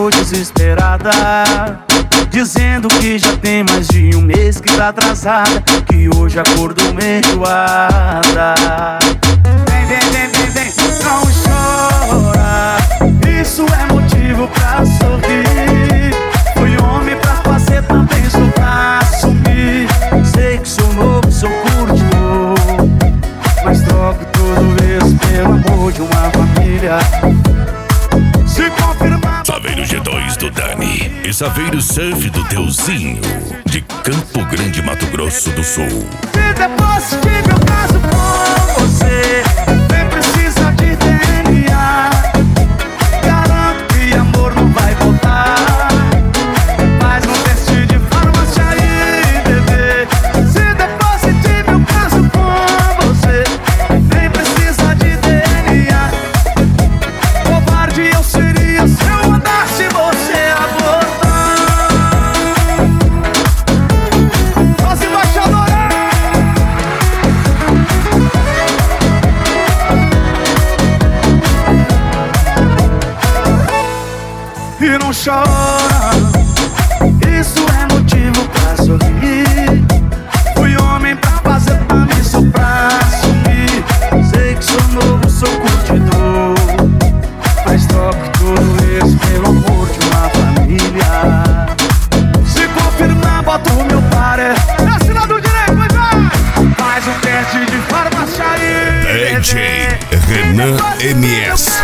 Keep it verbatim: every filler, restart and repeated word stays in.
ligou desesperada, dizendo que já tem mais de um mês que tá atrasada, que hoje acordou enjoada. Vem, vem, vem, vem, vem, não chora, isso é motivo pra sorrir. Fui homem pra fazer, também sou pra assumir. Sei que sou novo, sou curtidor, mas troco tudo isso pelo amor de uma família. Se confirmar... Saveiro G dois do Dani e Saveiro Surf do Teuzinho, de Campo Grande, Mato Grosso do Sul. Se depois tive o caso com você, nem precisa de D N A. Garanto que amor não vai voltar. Faz um teste de farmácia aí, bebê. Se depois tive o caso com você, nem precisa de D N A. Covarde eu seria se eu mandasse você abortar. Os embaixadores! E não chora, isso é motivo pra sorrir. Fui homem pra fazer, também sou pra assumir. Sei que sou novo, sou curtidor, mas troco tudo isso pelo amor de uma família. Se confirmar, bota o meu pare. Desce lá do direito, vai! Faz um teste de farmácia aí. D J Renan M S.